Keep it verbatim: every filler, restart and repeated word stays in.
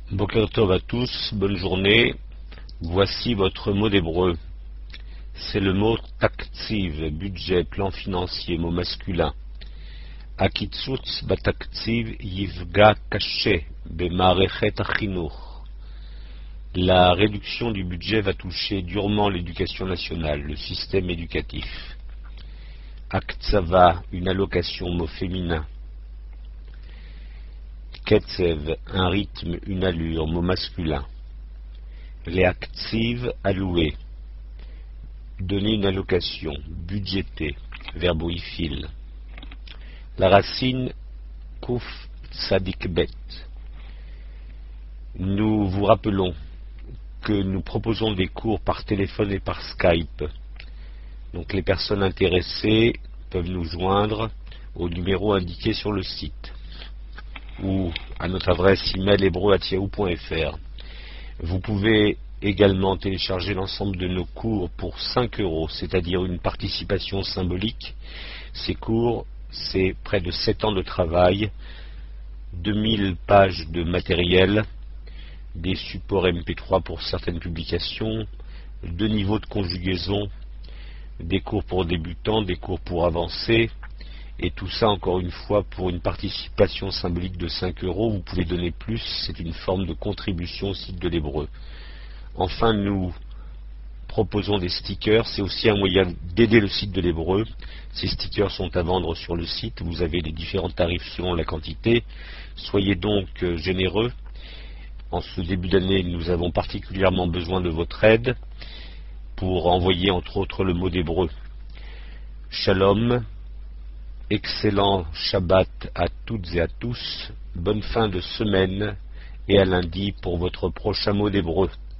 Boker Tov à tous, bonne journée. Voici votre mot d'hébreu. C'est le mot taktiv, budget, plan financier, mot masculin. Akitzutz bataktiv yivga kaché bemarechet achinour. La réduction du budget va toucher durement l'éducation nationale, le système éducatif. Aktsava, une allocation, mot féminin. Ketsev, un rythme, une allure, mot masculin. Leaktiv, alloué. Donner une allocation, budgéter, verboïphile. La racine Kouf Sadikbet. Nous vous rappelons que nous proposons des cours par téléphone et par Skype. Donc les personnes intéressées peuvent nous joindre au numéro indiqué sur le site ou à notre adresse email hébreu arobase yahoo point fr. Vous pouvez également télécharger l'ensemble de nos cours pour cinq euros, c'est-à-dire une participation symbolique. Ces cours, c'est près de sept ans de travail, deux mille pages de matériel, des supports M P trois pour certaines publications, deux niveaux de conjugaison, des cours pour débutants, des cours pour avancés, et tout ça encore une fois pour une participation symbolique de cinq euros. Vous pouvez donner plus, c'est une forme de contribution au site de l'hébreu. Enfin, nous proposons des stickers, c'est aussi un moyen d'aider le site de l'hébreu. Ces stickers sont à vendre sur le site, vous avez les différents tarifs selon la quantité. Soyez donc généreux. En ce début d'année, nous avons particulièrement besoin de votre aide pour envoyer entre autres le mot d'hébreu. Shalom. Excellent Shabbat à toutes et à tous, bonne fin de semaine et à lundi pour votre prochain mot d'hébreu.